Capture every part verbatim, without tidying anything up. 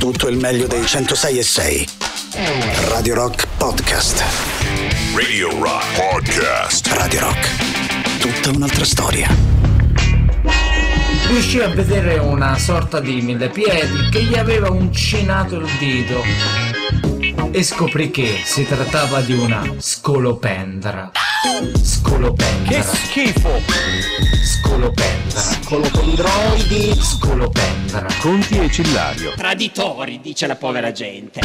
Tutto il meglio dei centosei e sei. Radio Rock Podcast. Radio Rock Podcast. Radio Rock. Tutta un'altra storia. Riuscì a vedere una sorta di millepiedi che gli aveva uncinato il dito e scoprì che si trattava di una scolopendra. Scolopendra. Che schifo! Scolopendra. Scolopendroidi. Scolopendra. Conti e Cillario. Traditori, dice la povera gente.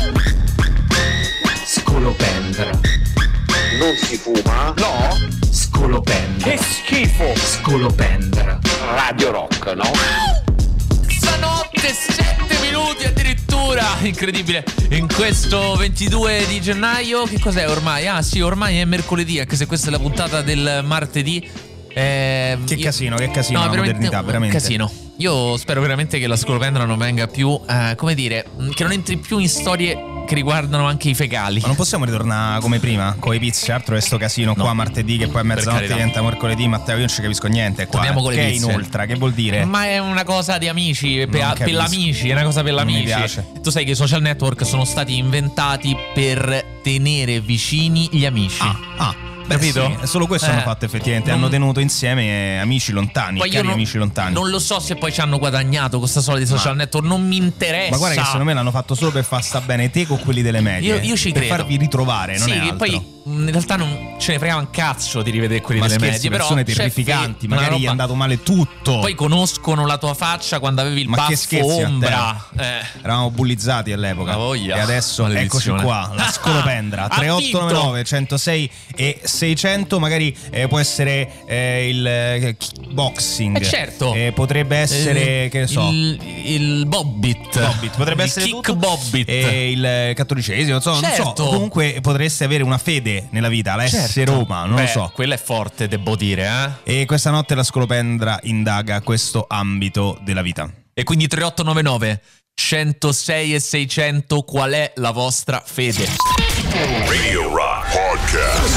Scolopendra. Non si fuma? No? Scolopendra. Che schifo! Scolopendra. Radio Rock, no? Stanotte sette minuti addirittura, incredibile. In questo ventidue di gennaio, che cos'è ormai? Ah sì, ormai è mercoledì, anche se questa è la puntata del martedì. eh, Che io... casino, che casino, no, la veramente, modernità, veramente. Casino. Io spero veramente che la scolopendra non venga più, eh, come dire, che non entri più in storie che riguardano anche i fecali. Ma non possiamo ritornare come prima, con i pizzi, altro è sto casino No. qua martedì che poi a mezzanotte carità. diventa mercoledì. Matteo, io non ci capisco niente qua. Torniamo eh. con le Che è pizze. inoltre, che vuol dire? Ma è una cosa di amici, per, Non per capisco. l'amici, è una cosa per Non mi l'amici. piace. Tu sai che i social network sono stati inventati per tenere vicini gli amici. Ah, ah. Beh, Capito? sì, solo questo Eh, hanno fatto effettivamente. non- Hanno tenuto insieme amici lontani, Poi io cari non, amici lontani. non lo so se poi ci hanno guadagnato questa solita social Ma- network, non mi interessa. Ma guarda che secondo me l'hanno fatto solo per far sta bene te con quelli delle medie. Io- io ci per credo. farvi ritrovare, non sì, è che altro. poi in realtà non ce ne fregava un cazzo di rivedere quelli Ma delle scherzi, medie, però persone c'è terrificanti, una magari gli è roba- andato male tutto. Poi conoscono la tua faccia quando avevi il Ma che baffo scherzi a te? ombra. Eh. Eravamo bullizzati all'epoca. La voglia. E adesso eccoci Maledizione. qua, la scolopendra. Ha tre otto nove nove centosei e seicento. Magari eh, può essere eh, il eh, kickboxing. Eh, certo. Eh, potrebbe essere, Eh, che ne so, il, il bobbit. Bobbit, potrebbe il essere kick tutto. bobbit. E il cattolicesimo, non so, non Certo. so. Comunque potreste avere una fede nella vita, la S Roma, non Beh, lo so. Quella è forte, devo dire, eh. E questa notte la scolopendra indaga questo ambito della vita. E quindi tre otto nove nove centosei e seicento, qual è la vostra fede? Radio Rock Podcast.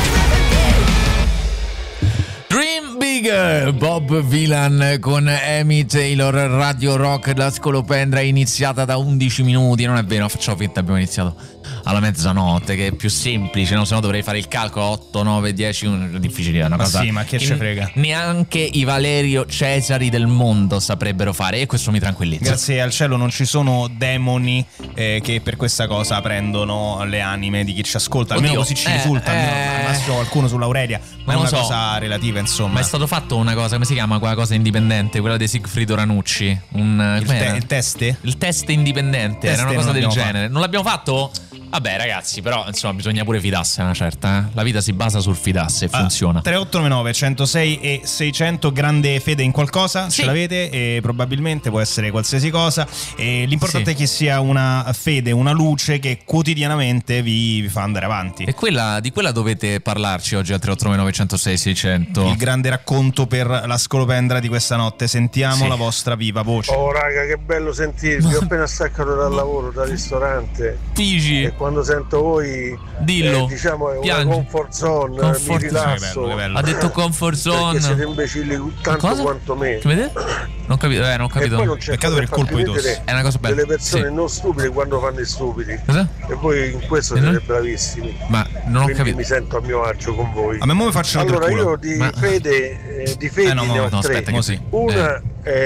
Dream Big, Bob Vylan con Amy Taylor, Radio Rock, la scolopendra è iniziata da undici minuti, non è vero, facciamo finta, abbiamo iniziato alla mezzanotte, che è più semplice, no? Se no dovrei fare il calcolo otto, nove, dieci, è difficile, è una Ma cosa sì, ma che ce frega? Neanche i Valerio Cesari del mondo saprebbero fare, e questo mi tranquillizza. Grazie al cielo non ci sono demoni eh, che per questa cosa prendono le anime di chi ci ascolta. Almeno Oddio, così ci eh, risulta. eh, almeno al massimo qualcuno sull'Aurelia, ma non è lo una so. cosa relativa, insomma. Ma è stato fatto una cosa, come si chiama quella cosa indipendente, quella di Sigfrido Ranucci? Un, il, com'era? te- il teste? Il test indipendente, Test era una cosa non del l'abbiamo genere. Non l'abbiamo fatto? Vabbè ragazzi, però insomma bisogna pure fidarsi una certa, eh? La vita si basa sul fidarsi e Ah, funziona. tre otto nove nove centosei e seicento. Grande fede in qualcosa, Sì. ce l'avete, e probabilmente può essere qualsiasi cosa, e l'importante Sì. è che sia una fede, una luce che quotidianamente vi, vi fa andare avanti. E quella, di quella dovete parlarci oggi al tre otto nove nove centosei seicento. Il grande racconto per la scolopendra di questa notte. Sentiamo Sì. la vostra viva voce. Oh raga, che bello sentirvi, ho appena staccato dal lavoro, dal ristorante, Pigi, e quando sento voi dillo. eh, diciamo è Piangi. una comfort zone, Comfort mi zone. rilasso, Che bello, che bello. Ha detto comfort perché siete zone. imbecilli tanto Cosa? quanto me. Che vedete? Non capito, eh, non ho E poi non capito. c'è Peccato per il colpo di tosse. È una cosa bella. delle persone Sì. non stupide quando fanno i stupidi, Cosa? e voi in questo E siete non- bravissimi, Ma non ho quindi capito. mi sento a mio agio con voi. A me mo mi faccio il Allora culo. io di Ma- fede eh, di fedi Eh, no, ne no, ho no, tre. aspetta che sì. Una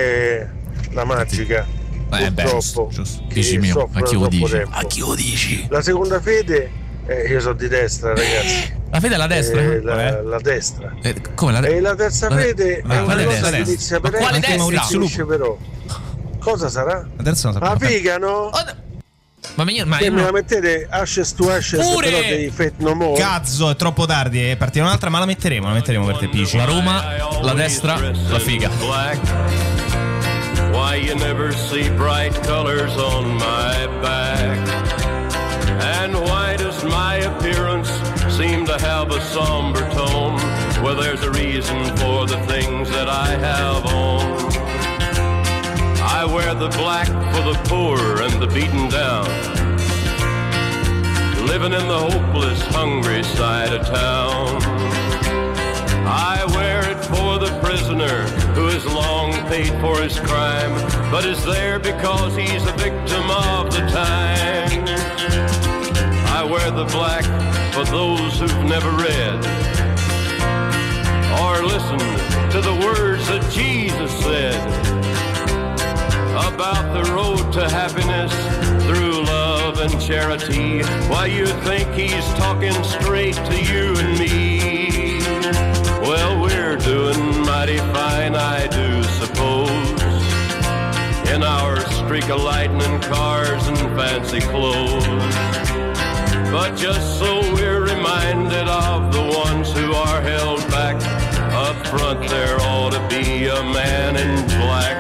è la magica, Eh, beh, purtroppo, giusto. che Dici mio, soffro a chi lo da troppo dici? tempo. A chi lo dici? La seconda fede, eh, io sono di destra ragazzi, La fede è la destra? Eh, la, Vabbè. la destra. Eh, come la destra? E la terza La de- fede Ma è una quale cosa destra? che inizia Ma per quale F e destra? finisce per O. Cosa sarà? Adesso non La sappiamo. figa, no? Oh, no. Ma io, ma Se io me la non... mettete ashes to ashes, Pure! però dei fate no more. Cazzo, è troppo tardi, eh. Partirà un'altra, ma la metteremo, la metteremo per te, Pici. La Roma, la destra, la figa. Why you never see bright colors on my back? And why does my appearance seem to have a somber tone? Well, there's a reason for the things that I have on. I wear the black for the poor and the beaten down, living in the hopeless, hungry side of town. I wear it for the prisoner who has long paid for his crime, but is there because he's a victim of the the black for those who've never read or listened to the words that Jesus said about the road to happiness through love and charity. Why, you think he's talking straight to you and me? Well, we're doing mighty fine, I do suppose, in our streak of lightning cars and fancy clothes. But just so we're reminded of the ones who are held back, up front there ought to be a man in black.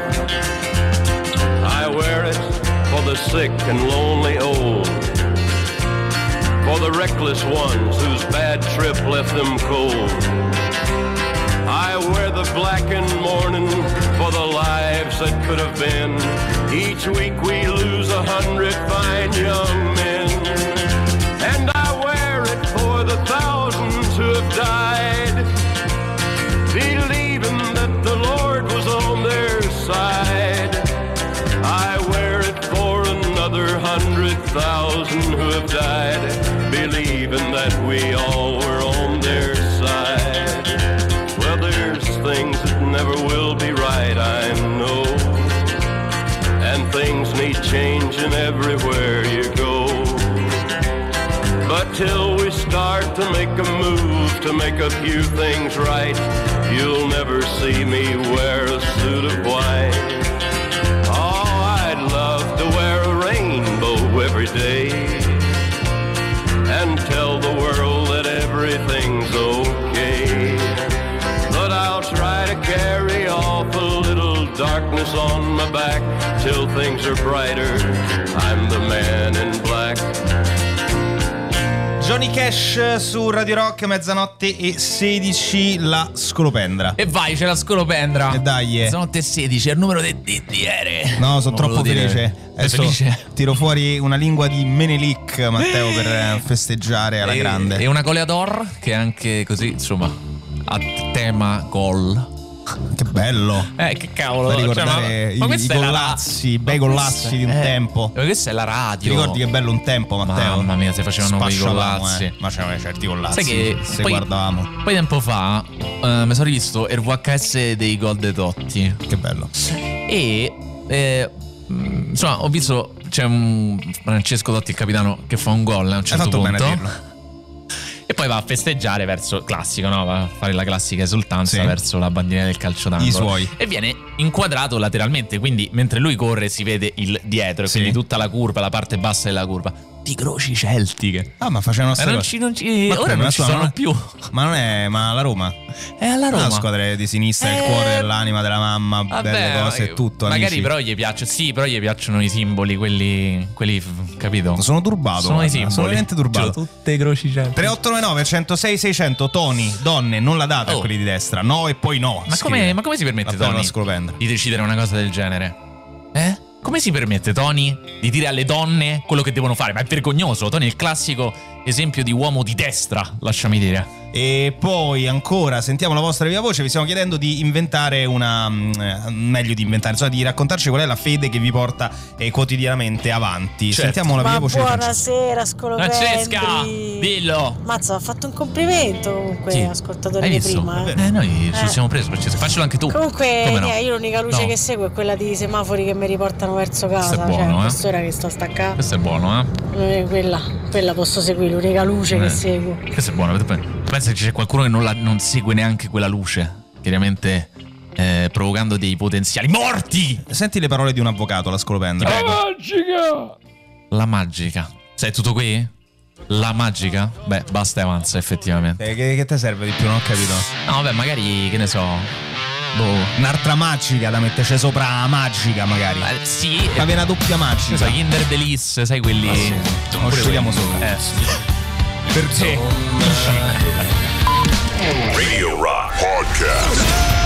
I wear it for the sick and lonely old, for the reckless ones whose bad trip left them cold. I wear the black in mourning for the lives that could have been. Each week we lose a hundred fine young men. And I wear it for the thousands who have died, believing that the Lord was on their side. I wear it for another hundred thousand who have died, believing that we all were on their side. Well, there's things that never will be right, I know, and things need changing everywhere you go. But till we start to make a move to make a few things right, you'll never see me wear a suit of white. Love to wear a rainbow every day and tell the world that everything's okay. But I'll try to carry off a little darkness on my back till things are brighter. I'm the man in black. Johnny Cash su Radio Rock, mezzanotte e sedici, la scolopendra. E vai, c'è la scolopendra. E dai, eh. Mezzanotte e sedici, è il numero del D D R. No, sono troppo felice. Adesso felice? Tiro fuori una lingua di Menelik, Matteo, per festeggiare alla e, grande. E una Goleador che è anche così, insomma, a tema gol. Che bello. Eh, che cavolo. Da ricordare, cioè, ma, ma i, i gollazzi, i bei gollazzi di un eh, tempo. Ma questa è la radio. Ti ricordi che bello un tempo, Matteo? Mamma mia, si facevano quei gollazzi. Eh. Ma c'erano certi gollazzi. Sai che se poi, guardavamo. Poi tempo fa uh, mi sono rivisto il V H S dei gol dei Totti. Che bello. E eh, insomma, ho visto c'è un Francesco Totti, il capitano, che fa un gol a un certo Hai fatto punto. Bene a dirlo. E poi va a festeggiare verso classico, no? Va a fare la classica esultanza, sì, verso la bandierina del calcio d'angolo. I suoi. E viene inquadrato lateralmente, quindi mentre lui corre si vede il dietro, sì, quindi tutta la curva, la parte bassa della curva. Di croci celtiche. Ah, ma facevano eh, non ci, non ci, ma ora non ci sono non più. Ma non è. Ma la Roma? È alla Roma. La squadra di sinistra, eh, il cuore, l'anima della mamma, vabbè, belle cose e tutto. Magari amici. Però gli piace. Sì, però gli piacciono i simboli, quelli. quelli capito? Sono turbato. Sono guarda, i simboli. Sono veramente turbato. Cioè, tutte croci celtiche. tre otto nove nove uno zero sei sei zero zero Tony, donne, non la date oh. a quelli di destra. No e poi no. Ma come, ma come si permette, Tony, di decidere una cosa del genere? Eh? Come si permette, Tony, di dire alle donne quello che devono fare? Ma è vergognoso. Tony è il classico esempio di uomo di destra, lasciami dire. E poi ancora sentiamo la vostra viva voce. Vi stiamo chiedendo di inventare una eh, meglio di inventare, insomma, di raccontarci qual è la fede che vi porta eh, quotidianamente avanti. Certo. Sentiamo la Ma viva voce. Buonasera, scolopendri. Francesca, dillo. Mazza, ha fatto un complimento comunque, sì, ascoltatore di prima. Eh, eh noi ci eh. siamo presi, faccelo anche tu. Comunque, Come no? eh, io l'unica luce no. che seguo è quella di semafori che mi riportano verso casa. Questo è buono, cioè, eh. quest'ora che sto staccando. Questo è buono, eh. Quella, quella posso seguire, l'unica luce eh. che seguo. Questo è buono. Pensa che c'è qualcuno che non, la, non segue neanche quella luce, chiaramente eh, provocando dei potenziali morti. Senti le parole di un avvocato, la scolopendra. La magica. La magica. Sei tutto qui? La magica? Beh, basta e avanza, effettivamente. Eh, che, che te serve di più? Non ho capito. No, vabbè, magari, che ne so, boh, un'altra magica da metterci sopra la magica, magari. Eh, sì. Aveva una doppia magica. So, Kinder Delice, sai quelli. Ah, sì. Non scegliamo sopra. Eh, sì. Per te. Radio Rock Podcast.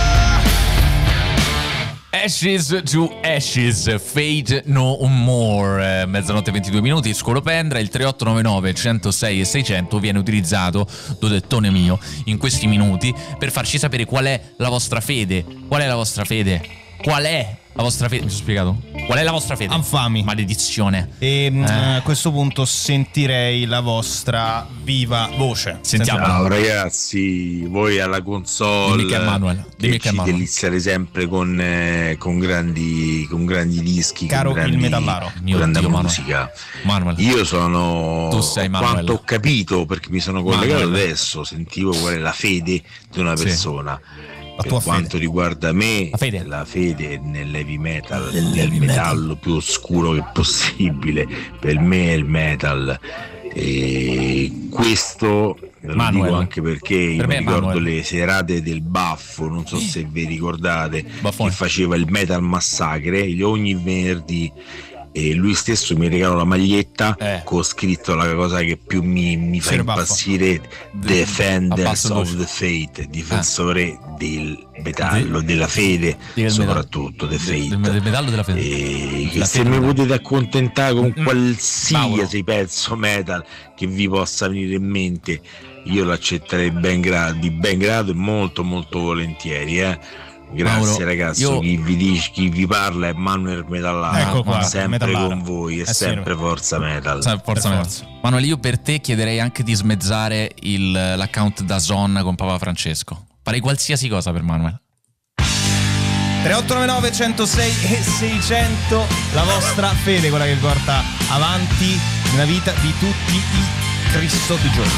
Ashes to Ashes, Fade No More. Mezzanotte e ventidue minuti, Scolopendra. Il tre otto nove nove uno zero sei e seicento viene utilizzato, dodettone mio, in questi minuti per farci sapere qual è la vostra fede. Qual è la vostra fede? Qual è la vostra fede? Mi sono spiegato? Qual è la vostra fede? Infami. Maledizione. E Eh. a questo punto sentirei la vostra viva voce. Sentiamo. Ciao ragazzi, voi alla console. Dimmi che è Manuel. Dimmi che che è ci Manuel. deliziate sempre con, eh, con grandi con grandi dischi, Caro con grandi, il metallaro. Mio grande Dio, Manuel. musica. Manuel. Io sono Tu sei Manuel. quanto ho capito, perché mi sono collegato Manuel. adesso, sentivo qual è la fede di una Sì. persona. Per tua quanto fede. riguarda me, La fede. la fede nell'heavy metal, Nel nel heavy metallo più oscuro che possibile, per me è il metal. E questo ve lo Manuel. dico anche perché io Per mi me è ricordo Manuel. le serate del Baffo, non so se vi ricordate, Baffone. che faceva il Metal Massacre ogni venerdì, e lui stesso mi regalò la maglietta Eh. con scritto la cosa che più mi, mi fa Sir Baffo. impazzire: Defenders Abbassa of il the Faith, difensore del metallo, della fede, Del soprattutto del Faith. Del, del metallo della fede. E La se fede mi della- potete accontentare con Mm. qualsiasi pezzo metal che vi possa venire in mente, io l'accetterei ben gra- di ben grado e molto molto volentieri, eh. Grazie Mauro, ragazzi, io- chi vi dice, chi vi parla è Manuel Metallaro, Ecco qua, sempre Metallaro. con voi, è Eh sì, sempre Forza Metal. Sai, forza Per Metal. Manuel, io per te chiederei anche di smezzare il, l'account da Zon con Papa Francesco. Farei qualsiasi cosa per Manuel. tre otto nove nove centosei e seicento, la vostra fede, quella che vi porta avanti nella vita di tutti i Cristo di giorni.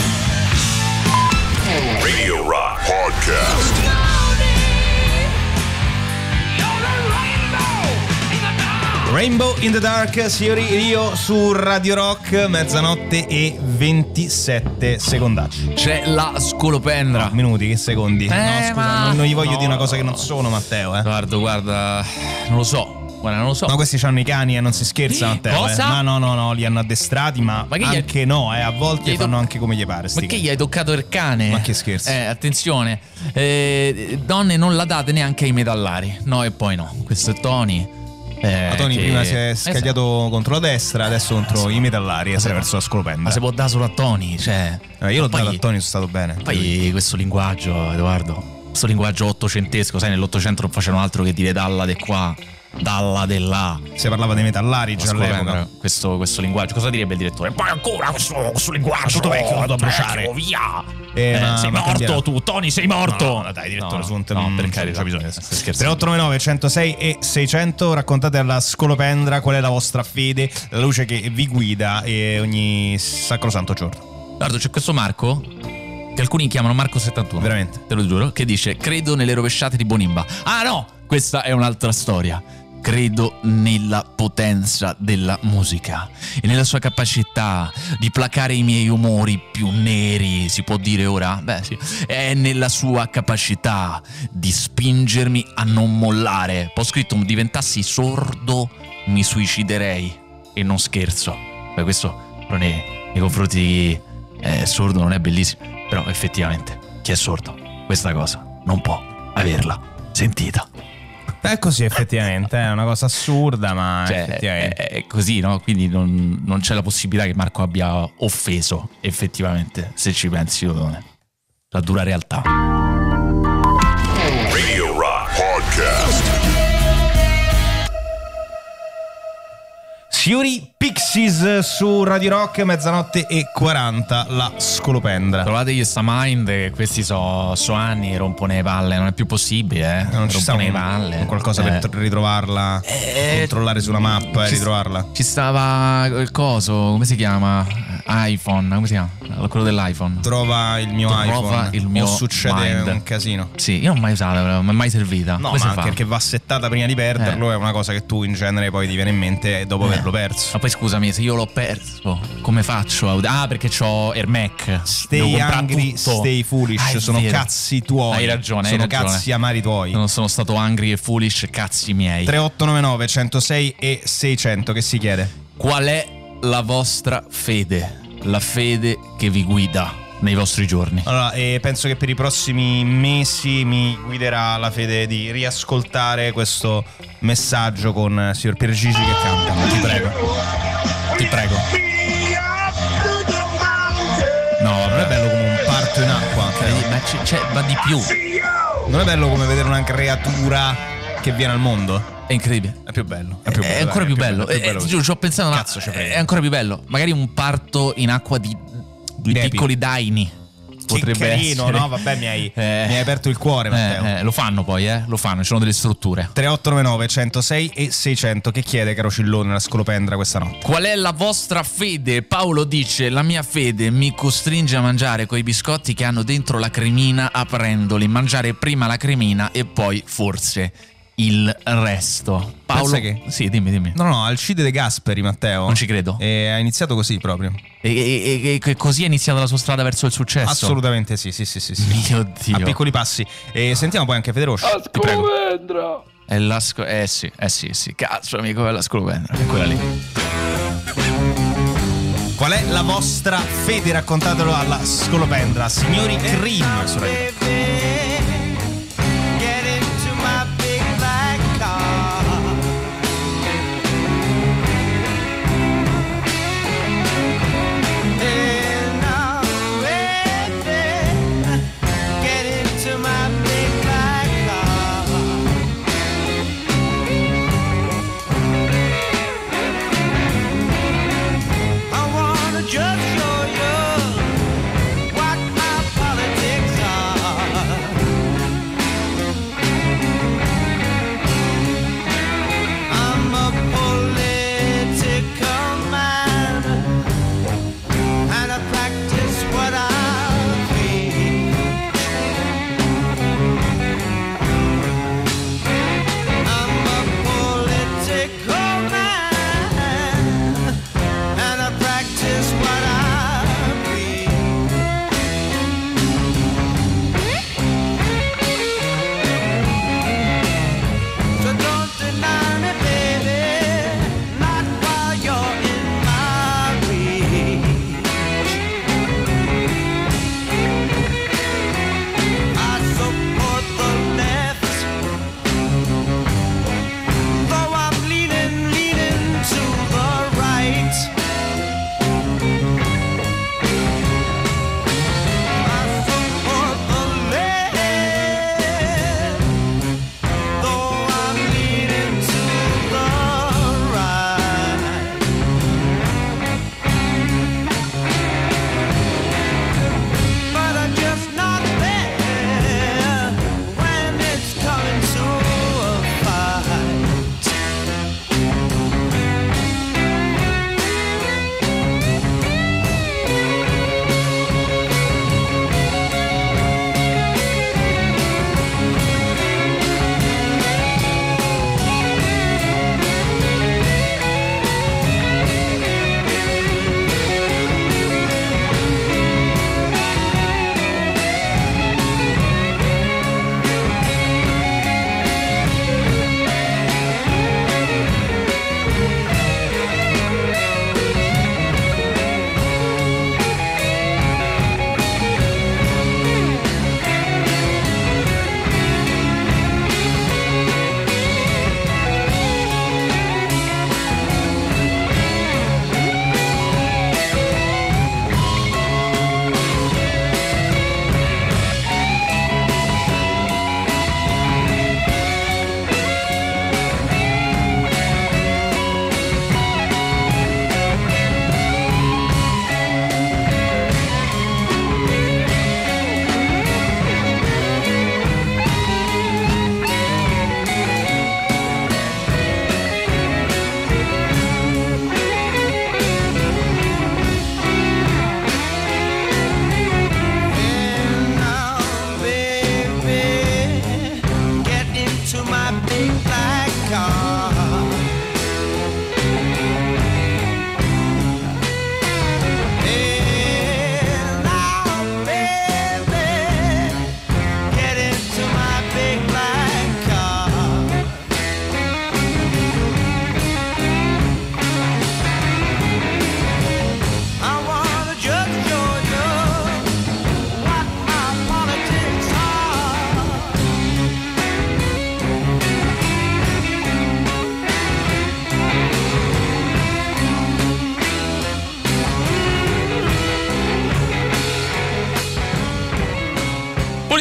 Radio Rock Podcast. Rainbow in the Dark, signori, io su Radio Rock, mezzanotte e ventisette secondacci. C'è la scolopendra. Minuti, che secondi? no, Eh, scusa, ma- non, non gli voglio no. dire una cosa che non sono, Matteo, eh. Guarda, guarda, non lo so. Guarda, non lo so. No, questi hanno i cani e non si scherza, Matteo. Cosa? Eh. Ma no, no, no, li hanno addestrati, ma, Ma che gli- anche no, eh. A volte gli hai fanno to- anche come gli pare. sti Ma che cani. gli hai toccato il cane? Ma che scherzo. Eh, attenzione. Eh, donne non la date neanche ai metallari. No e poi no. Questo è Tony. Eh, Ma Tony che- prima si è eh, scagliato contro la destra, adesso contro i metallari e attraverso la scolopendra. Ma si può dare solo a Tony, cioè. Eh, io l'ho Poi- dato a Tony, sono stato bene. Poi questo linguaggio, Edoardo, questo linguaggio ottocentesco, sai, nell'Ottocento non facevano altro che dire dalla de qua, dalla de là. Si parlava dei metallari già all'epoca. Questo, questo linguaggio, cosa direbbe il direttore? Poi ancora questo, questo linguaggio, tutto vecchio, vado a bruciare. vecchio, via! Eh, Eh, ma- sei ma morto cambierà. tu, Tony, sei morto! No, no, dai, direttore, su un no, non- per non carità, c'è bisogno. stai scherzando. tre otto nove nove centosei e seicento, raccontate alla scolopendra qual è la vostra fede, la luce che vi guida e ogni sacrosanto giorno. Guarda, c'è questo Marco, che alcuni chiamano Marco settantuno. Veramente? Te lo giuro, che dice: credo nelle rovesciate di Bonimba. Ah no, questa è un'altra storia. Credo nella potenza della musica e nella sua capacità di placare i miei umori più neri, si può dire ora? Beh sì. È nella sua capacità di spingermi a non mollare. Poi ho scritto: diventassi sordo mi suiciderei. E non scherzo. Beh, questo però nei, nei confronti di eh, sordo non è bellissimo. Però effettivamente chi è sordo questa cosa non può averla sentita. È così effettivamente, è una cosa assurda, ma Cioè, effettivamente. è, è così, no? Quindi non, non c'è la possibilità che Marco abbia offeso effettivamente, se ci pensi, la dura realtà. Radio Rock Podcast. Signori, Pixies su Radio Rock, mezzanotte e quaranta, la scolopendra. Trovategli sta mind, che questi so, so anni e rompone le palle, non è più possibile, eh? Non ci sta rompone un, le palle. un qualcosa Eh. per ritrovarla, Eh, controllare sulla mappa e ci- ritrovarla. Ci stava il coso, come si chiama? iPhone, come si chiama? Quello dell'iPhone. Trova il mio Trova iPhone. il mio o succede mind. un casino. Sì, io non ho mai usato, non mi è mai servita. No, Come ma si anche fa? perché va settata prima di perderlo, Eh. è una cosa che tu in genere poi ti viene in mente dopo Eh. averlo perso. Ma poi scusami, se io l'ho perso, come faccio? a- Ah, perché c'ho Air Mac. Devo Stay comprare angry, tutto. stay foolish, Ah, è sono vero. cazzi tuoi. Hai ragione, sono hai ragione. cazzi amari tuoi. Non sono stato angry e foolish, cazzi miei. tre otto nove nove centosei e seicento, che si chiede? Qual è la vostra fede? La fede che vi guida nei vostri giorni. Allora, eh, penso che per i prossimi mesi mi guiderà la fede di riascoltare questo messaggio con eh, signor Piergigi che canta. Ti prego. Ti prego. No, non è bello come un parto in acqua. Eh, Ma c'è, c'è- ma di più. Non è bello come vedere una creatura che viene al mondo? È incredibile. È più bello. È, più bello, è ancora dai, più, è bello. più bello. È più bello. Eh, giuro, ci ho pensato. Cazzo, no, è ancora più bello. Magari un parto in acqua di, di piccoli daini. Che Potrebbe carino, essere. no? Vabbè, mi hai, Eh. mi hai aperto il cuore, Matteo. Eh, eh, lo fanno poi, eh? Lo fanno, ci sono delle strutture. tre otto nove nove centosei e seicento. Che chiede, caro Cillone, la scolopendra questa notte? Qual è la vostra fede? Paolo dice: la mia fede mi costringe a mangiare quei biscotti che hanno dentro la cremina aprendoli. Mangiare prima la cremina e poi forse il resto. Paolo, Pensa che- sì, dimmi, dimmi. No, no, Alcide De Gasperi, Matteo. Non ci credo. E ha iniziato così proprio. E, e- e- e così è iniziata la sua strada verso il successo. Assolutamente sì, sì, sì, sì, sì. Mio Dio. A piccoli passi. E sentiamo poi anche Federosci. Ti prego. È la sco- eh sì, eh sì, sì. Cazzo, amico, è la scolopendra. È quella lì. Qual è la vostra fede? Raccontatelo alla scolopendra. Signori Cream su Radio Rock. Just show you what my politics are.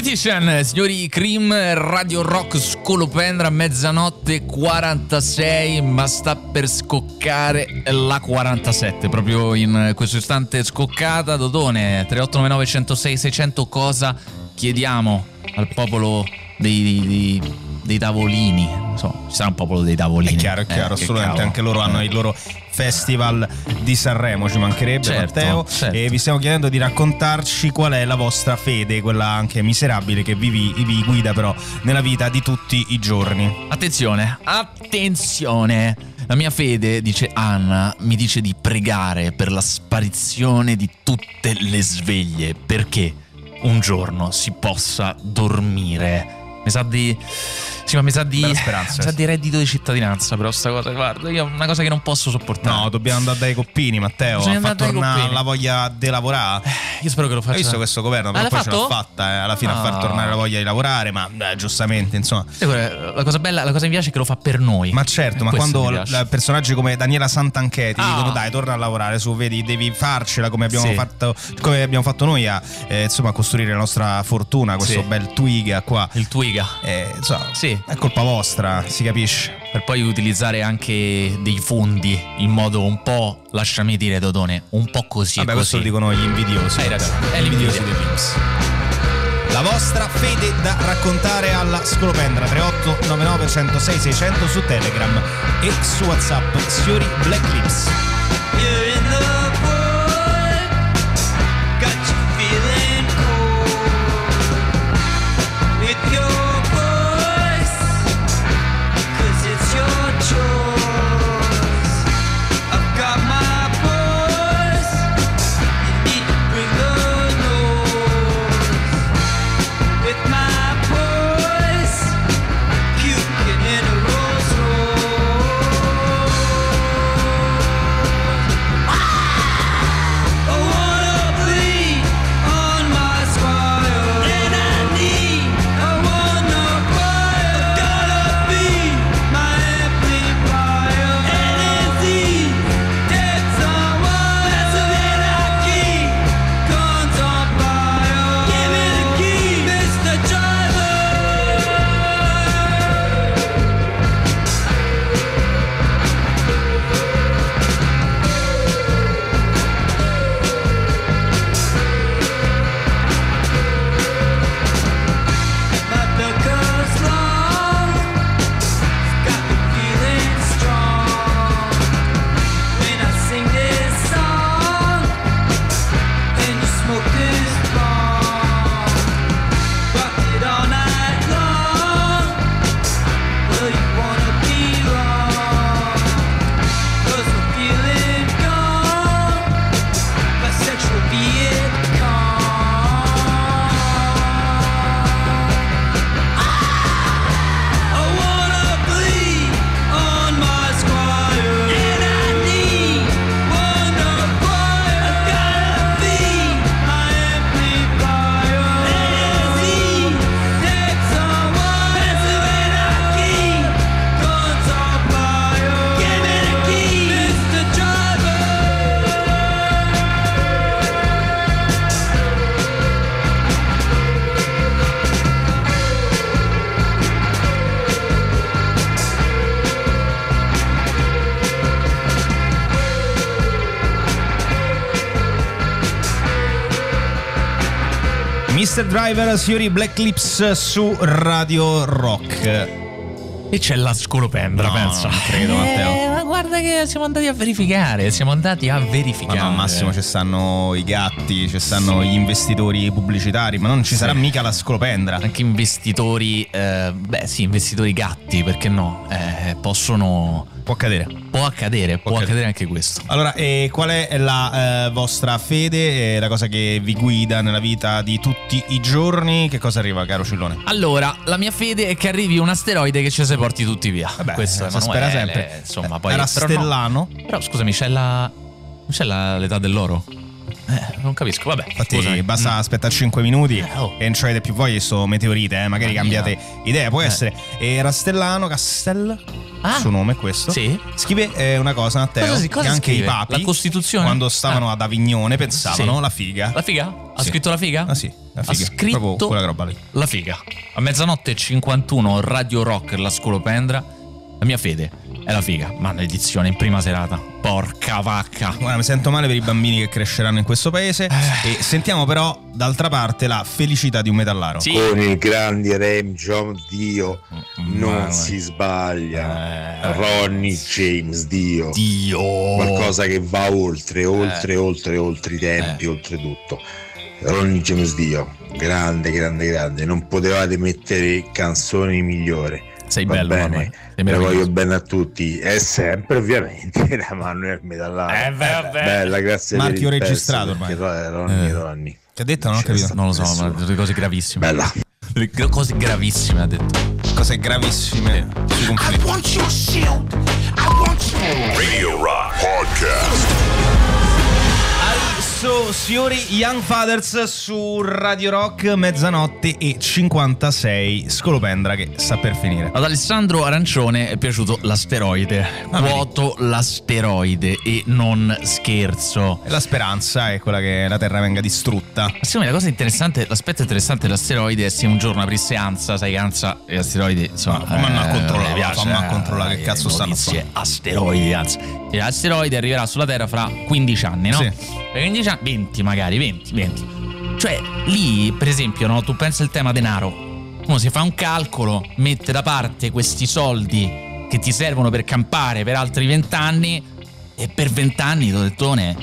Politician, signori, Cream, Radio Rock, Scolopendra, mezzanotte quarantasei, ma sta per scoccare la quarantasette, proprio in questo istante scoccata. Dodone, tre otto nove nove uno zero sei sei zero zero, cosa chiediamo al popolo dei, dei, dei tavolini? Non so, ci sarà un popolo dei tavolini. È chiaro, è chiaro, eh, assolutamente, anche loro hanno il loro Festival di Sanremo, ci mancherebbe, certo, Matteo, certo. E vi stiamo chiedendo di raccontarci qual è la vostra fede, quella anche miserabile che vi, vi guida però nella vita di tutti i giorni. Attenzione, attenzione, la mia fede, dice Anna, mi dice di pregare per la sparizione di tutte le sveglie, perché un giorno si possa dormire. Mi sa di... Sì, ma mi sa di... speranza, mi sa di reddito di cittadinanza, però sta cosa, guarda, io è una cosa che non posso sopportare. No, dobbiamo andare dai coppini, Matteo. Bisogna ha fatto tornare la voglia di lavorare. Eh, io spero che lo faccia. Hai visto questo governo? Però ah, poi fatto? ce l'ha fatta, eh, alla fine ah. a far tornare la voglia di lavorare, ma beh, giustamente, insomma. La cosa bella, la cosa che mi piace è che lo fa per noi. Ma certo, ma Questo quando l- personaggi come Daniela Santanchè ti ah. dicono dai, torna a lavorare, su, vedi, devi farcela come abbiamo, sì. fatto, come abbiamo fatto noi a eh, insomma, costruire la nostra fortuna, questo sì. bel Twiga qua. Il Twiga. Eh, insomma, sì. È colpa vostra, si capisce. Per poi utilizzare anche dei fondi in modo un po', lasciami dire Dodone, un po' così. Vabbè, così. questo lo dicono gli invidiosi. Hai ragione, è l'invidiosi dei Pips. La vostra fede da raccontare alla Scolopendra tre otto nove nove uno zero sei sei zero zero su Telegram e su WhatsApp, signori Black Lips. You're in the wood, got you feeling cold with your voice, 'cause it's your choice. I've got my voice, you need to bring the noise. With my voice, puking in a Rolls Royce. I wanna bleed on my Squire, and I need a wanna fire. Gotta be my amplifier, and it's easy, dead someone. That's a anarchy, guns on fire. Give me the key, Mister Driver. My blood goes long, got me feeling strong. When I sing this song, and you smoke this bomb, rock it all night long. Well, you wanna be wrong, 'cause we're feeling gone, by sexual Vietcong. I wanna bleed on my Squire, and I need one to fire. I gotta be my amplifier, and it's easy, dead someone. Passive anarchy, guns on fire. Give me the key, Mister Driver. mister Driver, signori Black Lips su Radio Rock. E c'è la Scolopendra, No, pensa. non credo, Matteo. Eh, ma guarda che siamo andati a verificare, siamo andati a verificare. Ma no, al massimo ci stanno i gatti, ci stanno gli investitori pubblicitari, ma non ci sarà mica la Scolopendra. Anche investitori, eh, beh sì, investitori gatti, perché no? Eh, possono... Può accadere. Può accadere, può, può accadere anche questo. Allora, e qual è la eh, vostra fede, eh, la cosa che vi guida nella vita di tutti i giorni? Che cosa arriva, caro Cillone? Allora, la mia fede è che arrivi un asteroide che ci se porti tutti via. Vabbè, questo si spera sempre. Insomma, poi Era però Stellano. No. Però scusami, c'è la... non c'è la, l'età dell'oro? Eh, non capisco, vabbè. Infatti scusami. basta Mm. aspettare cinque minuti oh. e non ci avete più voglia di sto meteorite, eh. magari Ah, cambiate mia. idea, può Eh. essere. E Rastellano Castel, Ah. il suo nome è questo. Sì. Scrive eh, una cosa, Matteo, Cosa si- cosa che anche scrive? i papi, La Costituzione? quando stavano Ah. ad Avignone, pensavano Sì. la figa. La figa? Ha Sì. scritto la figa? Ah sì, la Ha figa. scritto Proprio quella roba lì. la figa. A mezzanotte e cinquantuno Radio Rock, la Scolopendra. La mia fede è la figa. Maledizione, in prima serata. Porca vacca. Guarda, mi sento male per i bambini che cresceranno in questo paese. Eh. E sentiamo però d'altra parte la felicità di un metallaro. Sì. Con il grande Rem John Dio non mamma. si sbaglia. Eh. Ronnie James Dio. Dio. Qualcosa che va oltre, oltre, Eh. oltre, oltre i tempi, Eh. oltre tutto. Ronnie James Dio, grande, grande, grande. Non potevate mettere canzoni migliore. Sei Va bello, bene, Manuel. Sei ve lo meraviglioso. voglio bene a tutti. E sempre ovviamente da Manuel Metallaro. Eh, beh, vabbè. Bella, grazie per Marchio il pezzo, registrato perché ormai. Ro- Ronnie, Eh. Ronnie. Che ha detto? Non ho C'è capito. stato Non lo so, nessuno. ma delle cose gravissime. Bella. Delle gra- cose gravissime ha detto. Cose gravissime sui conflitti. Radio Rock Podcast. Adesso, signori, Young Fathers su Radio Rock, mezzanotte e cinquantasei, Scolopendra che sta per finire. Ad Alessandro Arancione è piaciuto l'asteroide. Ah, Quoto l'asteroide e non scherzo. E la speranza è quella che la Terra venga distrutta. Secondo me la cosa interessante, l'aspetto interessante dell'asteroide è se un giorno aprisse ANSA, sai che ANSA e asteroidi, insomma, No, fammi andare a controllare, mi piace, fammi andare a eh, controllare che eh, cazzo stanno notizie, a asteroidi, anzi. E l'asteroide arriverà sulla Terra fra quindici anni, no? Sì. Per quindici anni, venti magari, venti, venti. Cioè, lì, per esempio, no, tu pensa al tema denaro. Uno si fa un calcolo, mette da parte questi soldi che ti servono per campare per altri vent'anni e per vent'anni, Todettone,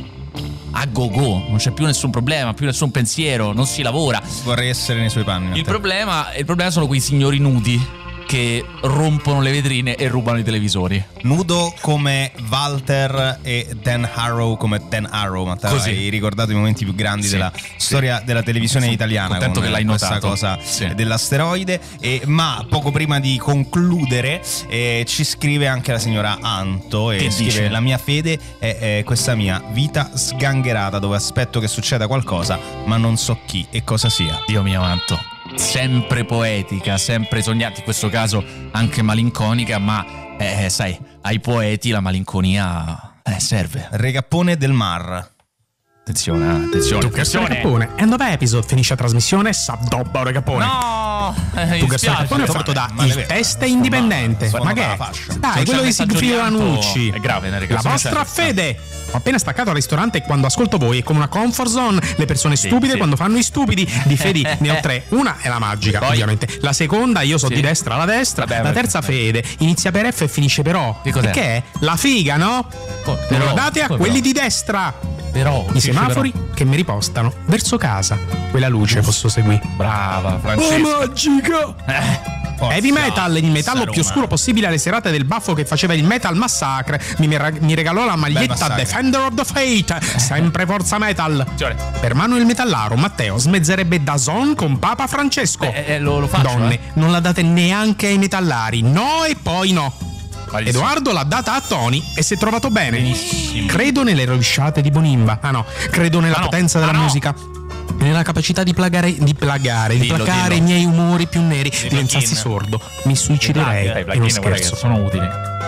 a go go, non c'è più nessun problema, più nessun pensiero, non si lavora. Vorrei essere nei suoi panni. Il Matteo. problema, il problema sono quei signori nudi che rompono le vetrine e rubano i televisori. Nudo come Walter e Dan Harrow come Dan Harrow, ma te Così. hai ricordato i momenti più grandi Sì, della sì. storia della televisione Sono italiana contento con che l'hai questa notato. cosa Sì. dell'asteroide. E, ma poco prima di concludere eh, ci scrive anche la signora Anto e Che scrive: dice? la mia fede è, è questa mia vita sgangherata dove aspetto che succeda qualcosa ma non so chi e cosa sia. Dio mio Anto, sempre poetica, sempre sognata, in questo caso anche malinconica, ma eh, sai, ai poeti la malinconia eh, serve. Regappone del Mar. Attenzione, eh, attenzione. Tuckerson attenzione. Cappone. E dove episode finisce la trasmissione? Sabdobba Cappone. No! Eh, Tuckerson Cappone è offerto da ma le Il vede, Testa suona- Indipendente. suona Ma che la è? fascia. Dai, c'è quello un di messaggio Sigfrido di Anto. Ranucci. È grave, ne La ragazzi, non vostra serve. fede. Ho appena staccato al ristorante e quando ascolto voi è come una comfort zone. Le persone Sì, stupide sì. quando fanno i stupidi. Di fedi ne ho tre. Una è la magica, Poi? ovviamente. La seconda, io so Sì. di destra alla destra. Vabbè, la vabbè. terza fede. Inizia per F e finisce per O. Che cos'è? E che è? La figa, no? Oh, però, Guardate a come quelli però? di destra. Però, I sì, semafori che mi ripostano verso casa. Quella luce posso seguire. brava, Oh, Francesco. magica! Eh, Forza, Heavy metal, il metallo Roma. più oscuro possibile alle serate del baffo che faceva il Metal Massacre. Mi, mi regalò la maglietta Massacre. Defender of the Fate. Sempre forza metal. attenzione. Per Manuel Metallaro, Matteo smezzerebbe Dazon con Papa Francesco. Eh, eh, lo, lo faccio. Donne, eh. non la date neanche ai metallari. No e poi no. Malissimo. Edoardo l'ha data a Tony e si è trovato bene. Benissimo. Credo nelle rovesciate di Bonimba. Ah no, credo nella Ah no, potenza della ah no. musica. Nella capacità di plagare, di plagare, di Dillo, placare dillo. i miei umori più neri. Di Diventassi plugin. sordo, mi suiciderei. Dai, E plugin, non guarda che scherzo. sono utili.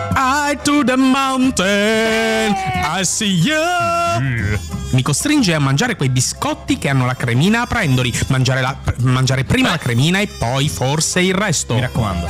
I to the mountain, I see you. Mi costringe a mangiare quei biscotti che hanno la cremina aprendoli. Mangiare, la, mangiare prima la cremina e poi forse il resto. Mi raccomando.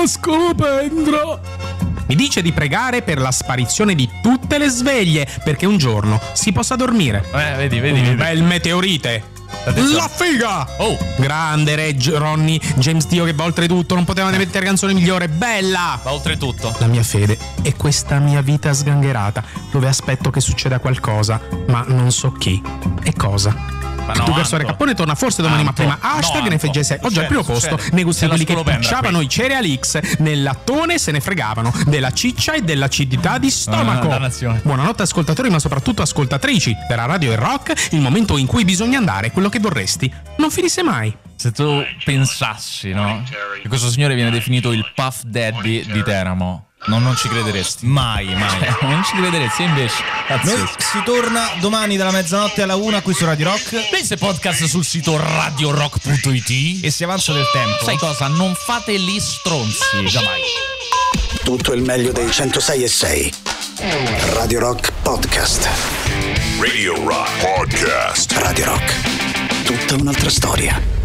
Ascolopendra. Mi dice di pregare per la sparizione di tutte le sveglie, perché un giorno si possa dormire. Eh, vedi, vedi, Un vedi. bel meteorite. Attenzione. La figa! Oh, Grande Reg, Ronnie, James Dio che va oltretutto, non potevano mettere canzone migliore, bella! ma oltretutto. La mia fede è questa mia vita sgangherata, dove aspetto che succeda qualcosa, ma non so chi e cosa. Ma no, Tu verso Anto. Cappone torna forse domani, Anto. ma prima hashtag No, N F G sei. Anto. Oggi al primo Succede, posto succede. nei gusti C'è la quelli che scolopendra pucciavano qui. i Cereal X, nel lattone se ne fregavano, della ciccia e dell'acidità di stomaco. Ah, dannazione. Buonanotte ascoltatori, ma soprattutto ascoltatrici. Per la radio e rock, il momento in cui bisogna andare, quello che vorresti, non finisse mai. Se tu pensassi, no? Che questo signore viene definito il Puff Daddy di Teramo. No, non ci crederesti. Mai, mai. Eh, non ci crederesti, invece. Noi si torna domani dalla mezzanotte alla una qui su Radio Rock. Questo è podcast sul sito radio rock punto it. E si avanza del tempo. Sai cosa? Non fate gli stronzi. Giammai. Tutto il meglio dei centosei e sei. Radio Rock Podcast. Radio Rock Podcast. Radio Rock. Tutta un'altra storia.